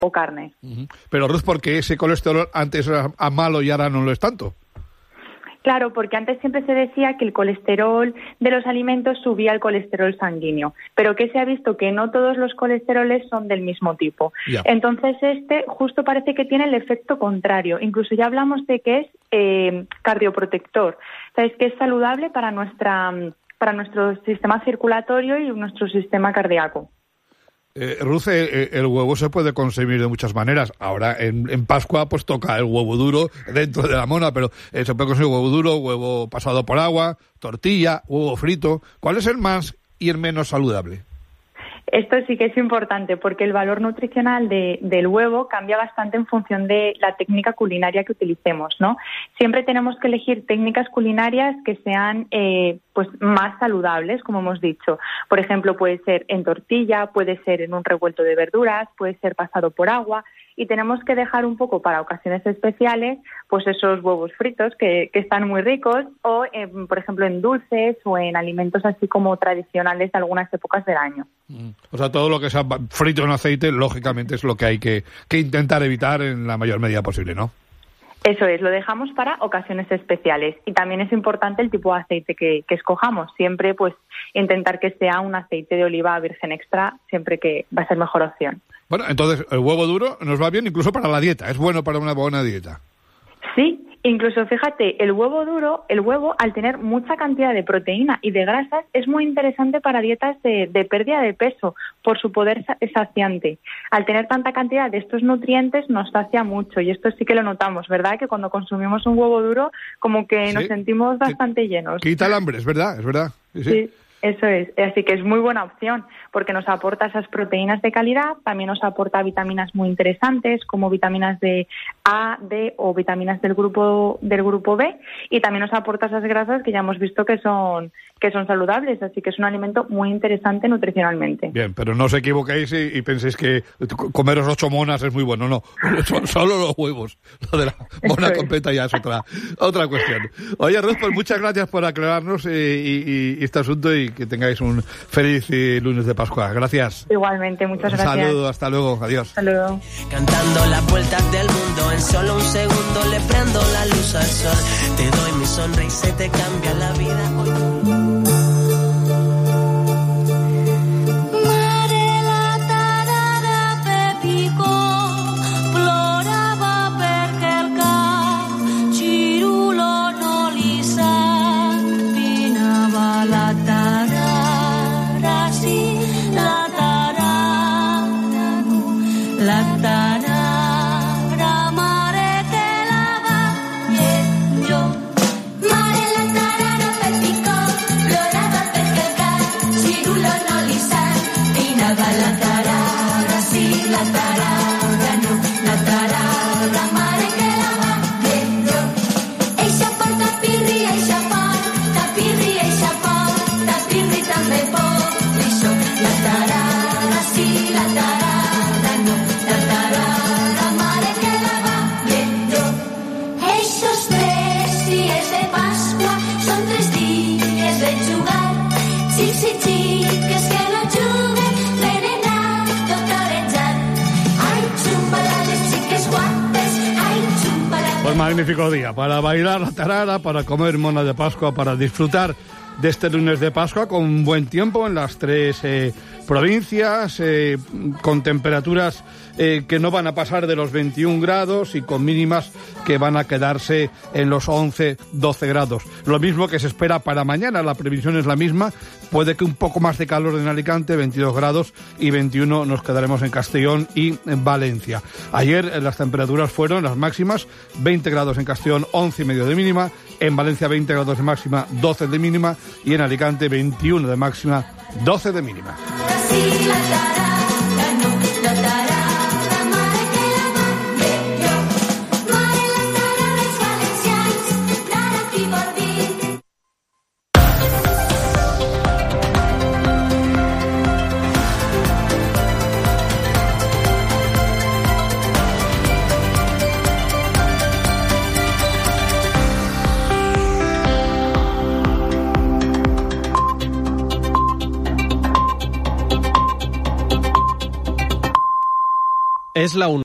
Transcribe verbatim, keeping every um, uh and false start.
o carne. Uh-huh. Pero Ruth, ¿por qué ese colesterol antes era a malo y ahora no lo es tanto? Claro, porque antes siempre se decía que el colesterol de los alimentos subía el colesterol sanguíneo, pero que se ha visto que no todos los colesteroles son del mismo tipo. Yeah. Entonces este justo parece que tiene el efecto contrario. Incluso ya hablamos de que es eh, cardioprotector, ¿sabes? Que es saludable para nuestra para nuestro sistema circulatorio y nuestro sistema cardíaco. Eh, Ruth, eh, el huevo se puede consumir de muchas maneras. Ahora en, en Pascua pues toca el huevo duro dentro de la mona, pero eh, se puede consumir huevo duro, huevo pasado por agua, tortilla, huevo frito. ¿Cuál es el más y el menos saludable? Esto sí que es importante porque el valor nutricional de, del huevo cambia bastante en función de la técnica culinaria que utilicemos, ¿no? Siempre tenemos que elegir técnicas culinarias que sean eh, pues más saludables, como hemos dicho. Por ejemplo, puede ser en tortilla, puede ser en un revuelto de verduras, puede ser pasado por agua. Y tenemos que dejar un poco para ocasiones especiales pues esos huevos fritos que, que están muy ricos o, eh, por ejemplo, en dulces o en alimentos así como tradicionales de algunas épocas del año. Mm. O sea, todo lo que sea frito en aceite, lógicamente, es lo que hay que, que intentar evitar en la mayor medida posible, ¿no? Eso es, lo dejamos para ocasiones especiales. Y también es importante el tipo de aceite que, que escojamos. Siempre pues intentar que sea un aceite de oliva virgen extra, siempre que va a ser mejor opción. Bueno, entonces el huevo duro nos va bien incluso para la dieta, es bueno para una buena dieta. Sí, incluso fíjate, el huevo duro, el huevo al tener mucha cantidad de proteína y de grasas es muy interesante para dietas de, de pérdida de peso por su poder saciante. Al tener tanta cantidad de estos nutrientes nos sacia mucho y esto sí que lo notamos, ¿verdad? Que cuando consumimos un huevo duro como que sí, nos sentimos bastante llenos. Quita el hambre, es verdad, es verdad. Sí, sí. Sí. Eso es, así que es muy buena opción porque nos aporta esas proteínas de calidad, también nos aporta vitaminas muy interesantes como vitaminas de A, D o vitaminas del grupo del grupo B y también nos aporta esas grasas que ya hemos visto que son que son saludables, así que es un alimento muy interesante nutricionalmente. Bien, pero no os equivoquéis y, y penséis que comeros ocho monas es muy bueno, no, son solo los huevos, lo de la mona es. Completa ya es otra otra cuestión. Oye, Ruth, pues muchas gracias por aclararnos eh, y, y este asunto y que tengáis un feliz eh, lunes de Pascua. Gracias. Igualmente, muchas un gracias. Un saludo, hasta luego, adiós. Hasta luego. Cantando las vueltas del mundo, en solo un segundo le prendo la luz al sol. Te doy mi sonrisa y te cambia la vida hoy. Magnífico día para bailar la tarara, para comer mona de Pascua, para disfrutar de este lunes de Pascua con buen tiempo en las tres eh, provincias, eh, con temperaturas eh, que no van a pasar de los veintiún grados y con mínimas que van a quedarse en los once, doce grados. Lo mismo que se espera para mañana, la previsión es la misma, puede que un poco más de calor en Alicante, veintidós grados y veintiuno nos quedaremos en Castellón y en Valencia. Ayer eh, las temperaturas fueron las máximas, veinte grados en Castellón, once y medio de mínima, en Valencia veinte grados de máxima, doce de mínima y en Alicante veintiuno de máxima, doce de mínima. Es la